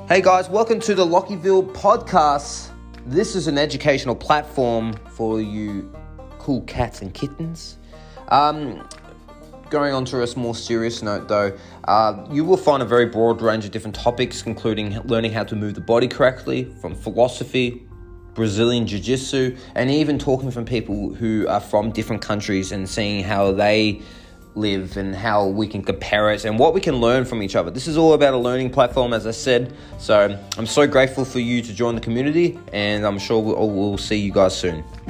Hey guys, welcome to the Lockyville podcast. This is an educational platform for you cool cats and kittens. Going on to a more serious note though, you will find a very broad range of different topics, including learning how to move the body correctly, from philosophy, Brazilian Jiu-Jitsu, and even talking from people who are from different countries and seeing how they live and how we can compare it and what we can learn from each other. This is all about a learning platform, as I said. So I'm so grateful for you to join the community, and I'm sure we'll see you guys soon.